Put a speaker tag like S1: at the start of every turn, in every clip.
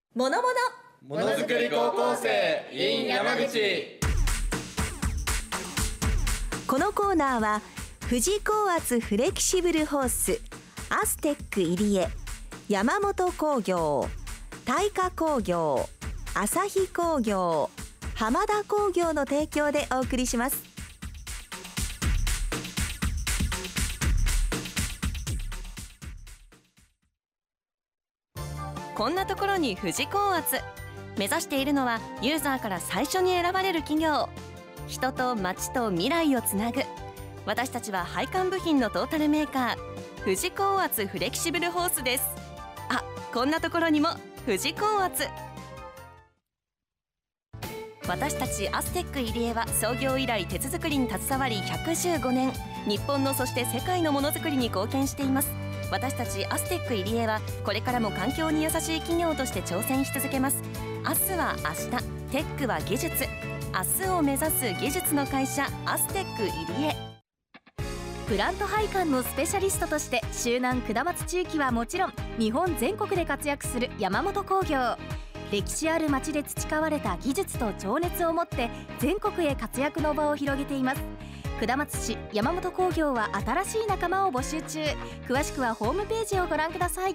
S1: もの
S2: ものづくり高校生 in 山口。
S1: このコーナーは富士高圧フレキシブルホース、アステック入江、山本工業、大化工業、朝日工業、浜田工業の提供でお送りします。
S3: こんなところに富士高圧、目指しているのはユーザーから最初に選ばれる企業、人と街と未来をつなぐ。私たちは配管部品のトータルメーカー、富士高圧フレキシブルホースです。あ、こんなところにも富士高圧。私たちアステック入江は創業以来鉄作りに携わり115年、日本のそして世界のものづくりに貢献しています。私たちアステック入江はこれからも環境に優しい企業として挑戦し続けます。明日は明日、テックは技術、明日を目指す技術の会社アステック入江。
S4: プラント配管のスペシャリストとして周南下松地域はもちろん日本全国で活躍する山本工業。歴史ある町で培われた技術と情熱を持って全国へ活躍の場を広げています。下松市山本工業は新しい仲間を募集中。詳しくはホームページをご覧ください。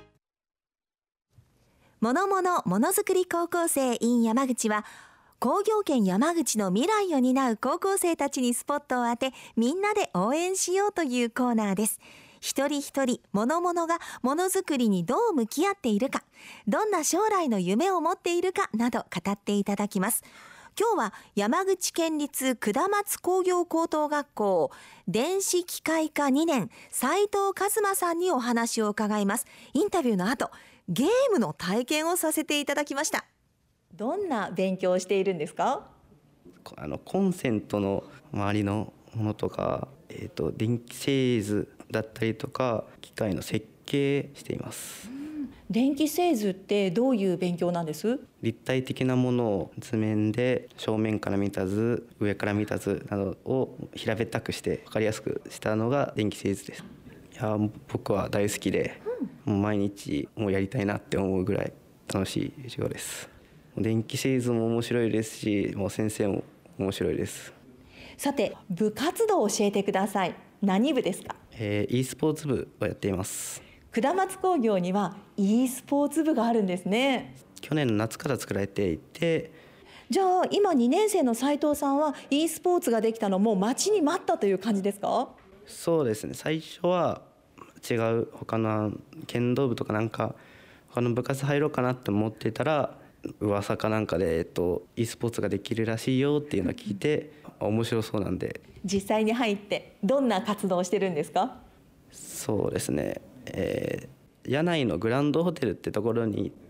S1: ものづくり高校生 in 山口は工業圏山口の未来を担う高校生たちにスポットを当て、みんなで応援しようというコーナーです。一人一人がものづくりにどう向き合っているか、どんな将来の夢を持っているかなど語っていただきます。今日は山口県立下松工業高等学校電子機械科2年斉藤和馬さんにお話を伺います。インタビューの後、ゲームの体験をさせていただきました。どんな勉強をしているんですか？
S5: コンセントの周りのものとか、電気製図だったりとか機械の設計しています。
S1: 電気製図ってどういう勉強なんです？
S5: 立体的なものを図面で正面から見た図、上から見た図などを平べったくして分かりやすくしたのが電気製図です。いや、僕は大好きで、もう毎日もうやりたいなって思うぐらい楽しい授業です。電気製図も面白いですし、もう先生も面白いです。
S1: さて、部活動を教えてください。何部ですか
S5: ？e スポーツ部をやっています。
S1: 下松工業には e スポーツ部があるんですね。
S5: 去年の夏から作られていて。
S1: じゃあ今2年生の斉藤さんは e スポーツができたのも待ちに待ったという感じですか？
S5: そうですね、最初は違う他の剣道部とかなんか他の部活入ろうかなって思ってたら、噂かなんかで、e スポーツができるらしいよっていうのを聞いて、面白そうなんで。
S1: 実際に入ってどんな活動をしてるんですか？
S5: そうですね、柳井のグランドホテルってところに行って、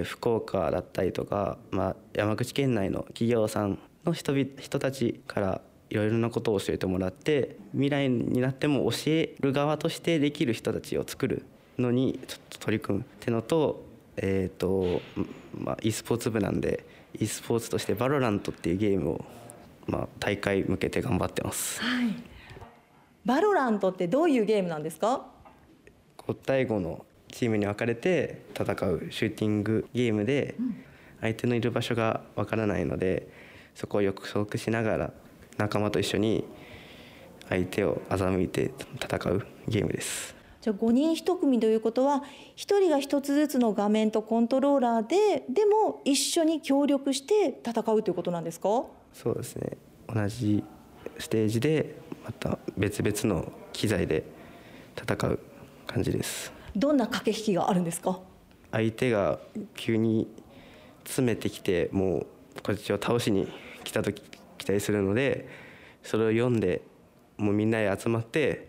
S5: 福岡だったりとか、山口県内の企業さんの人たちからいろいろなことを教えてもらって、未来になっても教える側としてできる人たちを作るのにちょっと取り組むってのと、e スポーツ部なんで e スポーツとしてバロラントっていうゲームを、大会向けて頑張ってます。
S1: はい、バロラントってどういうゲームなんですか
S5: ？5対5のチームに分かれて戦うシューティングゲームで、相手のいる場所が分からないので、そこを予測しながら仲間と一緒に相手を欺いて戦うゲームです。
S1: じゃあ5人1組ということは、1人が1つずつの画面とコントローラーでも一緒に協力して戦うということなんですか？
S5: そうですね、同じステージでまた別々の機材で戦う感じです。
S1: どんな駆け引きがあるんですか？
S5: 相手が急に詰めてきて、もうこっちを倒しに来たりするので、それを読んでもうみんなで集まって、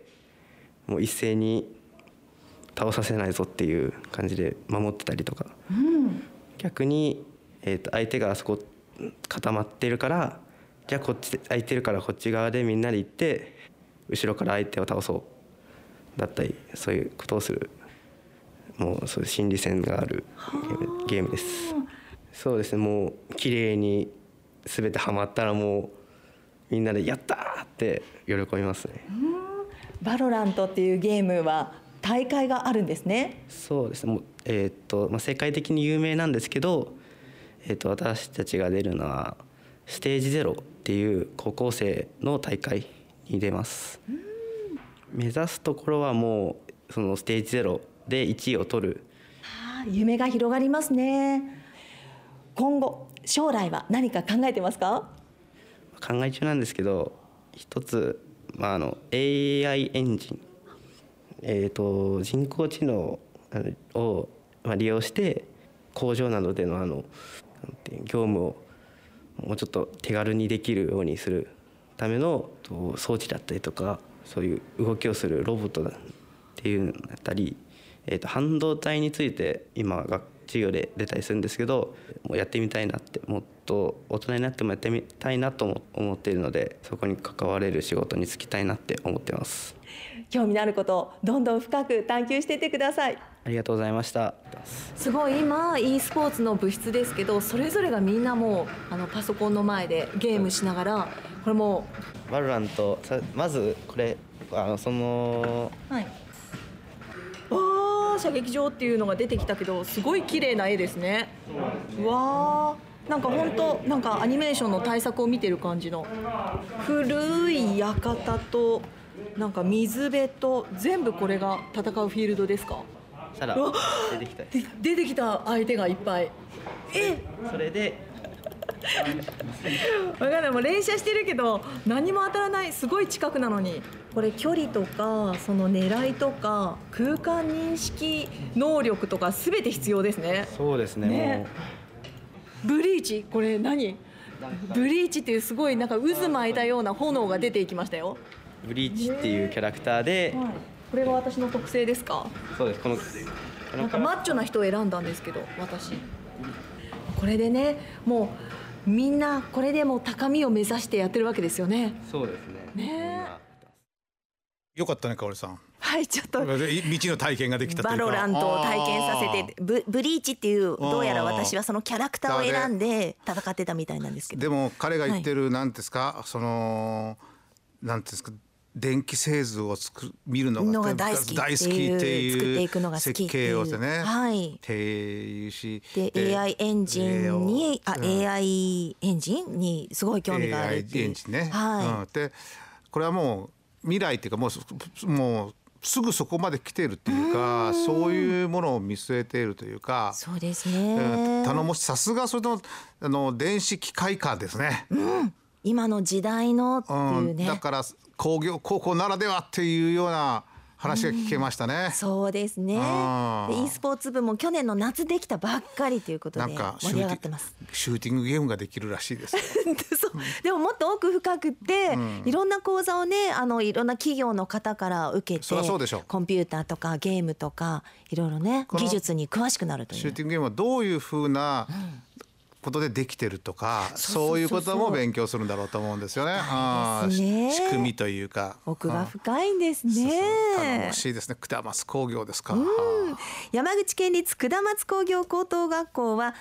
S5: もう一斉に倒させないぞっていう感じで守ってたりとか、逆に、相手があそこ固まってるから、じゃあこっち空いてるからこっち側でみんなで行って後ろから相手を倒そうだったり、そういうことをする、もうそういう心理戦があるゲームです。そうですね、もう綺麗に全てはまったら、もうみんなでやったーって喜びますね。
S1: バロラントっていうゲームは大会があるんですね。
S5: そうですね。世界的に有名なんですけど、私たちが出るのはステージ0っていう高校生の大会に出ます。目指すところはもうそのステージ0で1位を取る。
S1: 夢が広がりますね。今後将来は何か考えてますか？
S5: 考え中なんですけど、一つ、AI エンジン、人工知能を利用して工場などでの業務をもうちょっと手軽にできるようにするための装置だったりとか、そういう動きをするロボットっていうのだったり、半導体について今授業で出たりするんですけど、もうやってみたいなって、もっと大人になってもやってみたいなと思っているので、そこに関われる仕事に就きたいなって思ってます。
S1: 興味のあることをどんどん深く探求していってください。
S5: ありがとうございました。
S1: すごい今 e スポーツの部室ですけど、それぞれがみんなもうパソコンの前でゲームしながら、これも
S5: バロラント、まずこれはい、
S1: 射撃場っていうのが出てきたけど、すごい綺麗な絵ですね。うわー、なんか本当なんかアニメーションの大作を見てる感じの古い館となんか水辺と、全部これが戦うフィールドですか？出てきた相手がいっぱい。
S5: それで
S1: 分かんない、もう連射してるけど何も当たらない。すごい近くなのに。これ距離とかその狙いとか空間認識能力とか全て必要ですね。
S5: そうですね。
S1: ブリーチ、これ何？ブリーチっていうすごいなんか渦巻いたような炎が出ていきましたよ。
S5: ブリーチっていうキャラクターで、
S1: これが私の特性ですか？
S5: そうです。
S1: なんかマッチョな人を選んだんですけど、私これでね、もうみんなこれでも高みを目指してやってるわけですよね。
S5: そうですね。
S6: よかったね、かおりさん。
S1: はい、ちょっと
S6: 未知の体験ができたというか、
S1: バロラントを体験させて、ブリーチっていう、どうやら私はそのキャラクターを選んで戦ってたみたいなんですけど、
S6: でも彼が言ってる、なんですか、そのなんですか、電気製図を見るのが大好きっていう設計をね、っていうし、
S1: で AI エンジンにAI エンジンにすごい興味があるっていう。 AI エンジンね。
S6: でこれはもう未来っていうか、もうすぐそこまで来ているっていうか、そういうものを見据えているというか。
S1: そうですね。
S6: 頼もしさすがその電子機械化ですね。
S1: 今の時代のっていうね。
S6: だから工校ならではっていうような話が聞けましたね。
S1: そうですね。e スポーツ部も去年の夏できたばっかりということで盛り上がってます。
S6: シューティングゲームができるらしいです。
S1: そうでももっと奥深くって、いろんな講座をね、いろんな企業の方から受けて、コンピューターとかゲームとかいろいろね、技術に詳しくなるという。
S6: シューティングゲームはどういうふうなことでできてるとか、そういうことも勉強するんだろうと思うんですよね。仕組みというか
S1: 奥が深いんですね。
S6: 頼もしいですね。下松工業ですか。
S1: 山口県立下松工業高等学校は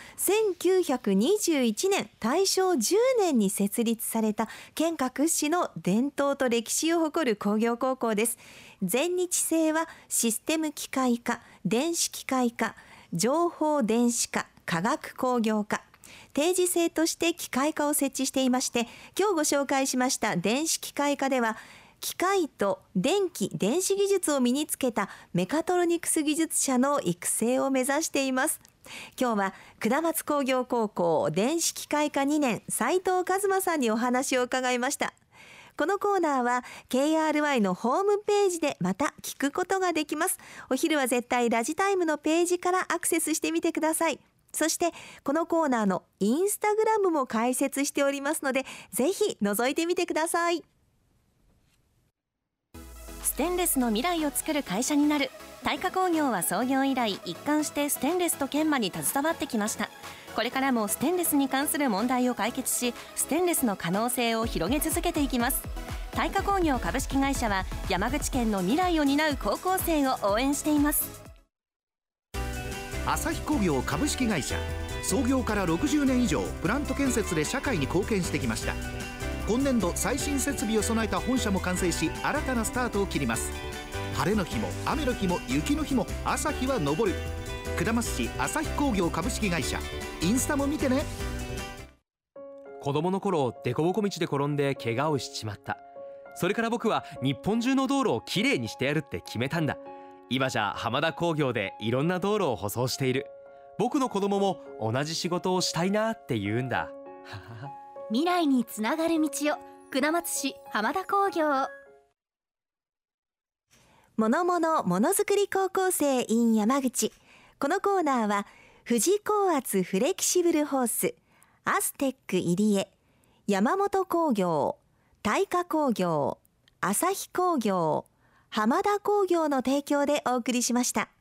S1: 1921年大正10年に設立された県下屈指の伝統と歴史を誇る工業高校です。全日制はシステム機械科、電子機械科、情報電子科、化学工業科、定時制として機械科を設置していまして、今日ご紹介しました電子機械科では機械と電気・電子技術を身につけたメカトロニクス技術者の育成を目指しています。今日は下松工業高校電子機械科2年斉藤和馬さんにお話を伺いました。このコーナーは KRY のホームページでまた聞くことができます。お昼は絶対ラジタイムのページからアクセスしてみてください。そしてこのコーナーのインスタグラムも開設しておりますので、ぜひ覗いてみてください。
S3: ステンレスの未来を作る会社になる。大化工業は創業以来一貫してステンレスと研磨に携わってきました。これからもステンレスに関する問題を解決し、ステンレスの可能性を広げ続けていきます。大化工業株式会社は山口県の未来を担う高校生を応援しています。
S7: 朝日工業株式会社、創業から60年以上プラント建設で社会に貢献してきました。今年度最新設備を備えた本社も完成し、新たなスタートを切ります。 晴れの日も雨の日も雪の日も朝日は昇る。下松市朝日工業株式会社。インスタも見てね。
S8: 子供の頃デコボコ道で転んで怪我をしちまった。それから僕は日本中の道路をきれいにしてやるって決めたんだ。今じゃ浜田工業でいろんな道路を舗装している。僕の子供も同じ仕事をしたいなって言うんだ。
S4: 未来につながる道を、下松市浜田工業。
S1: ものものものづくり高校生 in 山口。このコーナーは富士高圧フレキシブルホース、アステック入江、山本工業、大化工業、朝日工業、浜田工業の提供でお送りしました。